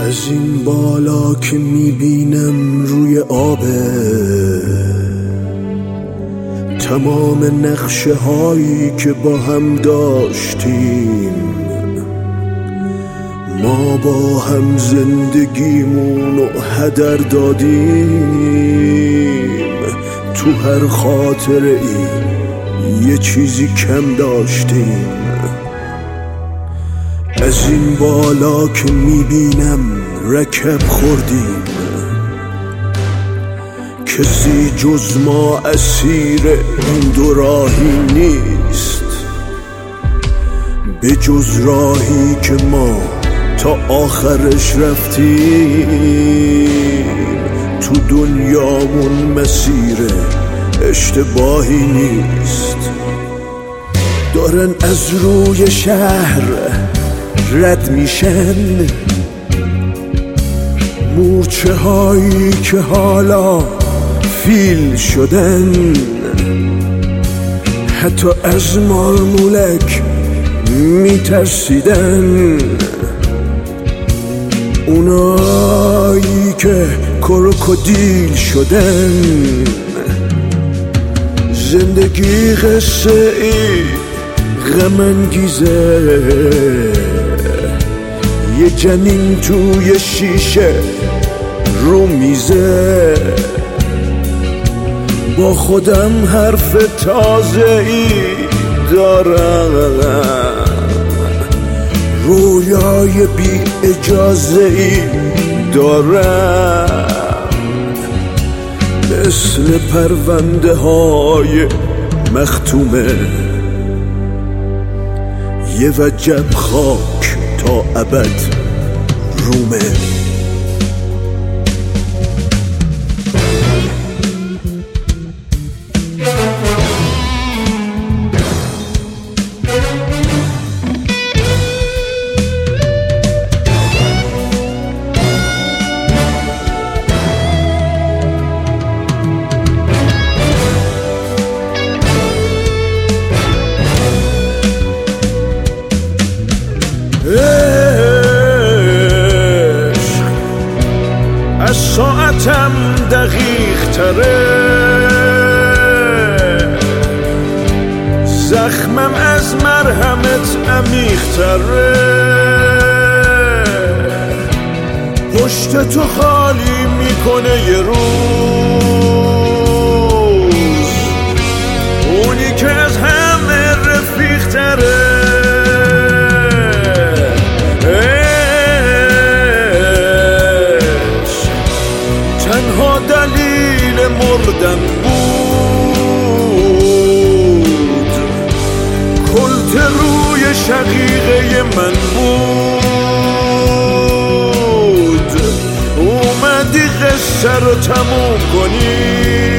از این بالا که میبینم روی آبه تمام نقشه هایی که با هم داشتیم، ما با هم زندگیمونو هدر دادیم. تو هر خاطره ای یه چیزی کم داشتیم. از این بالا که میبینم رکب خوردیم، کسی جز ما اسیر این دو راهی نیست، به جز راهی که ما تا آخرش رفتیم. تو دنیامون مسیر اشتباهی نیست. دارن از روی شهر رد میشن مورچه هایی که حالا فیل شدن، حتی از مارمولک میترسیدن. اونایی که کروکودیل شدن. زندگی قصه ای غم انگیزه، یه جنین توی شیشه رو میزه. با خودم حرف تازه ای دارم، رویای بی اجازه ای دارم. مثل پرونده های مختومه، یه وجب خاک تا ابد رومه. از ساعتم دقیق تره، زخمم از مرهمت عمیق تره. پشت تو خالی میکنه یه روز، اونی که از همه رفیق تره. تنها دلیل مردن بود، کلت روی شقیقه من بود. اومدی قصه رو تموم کنی،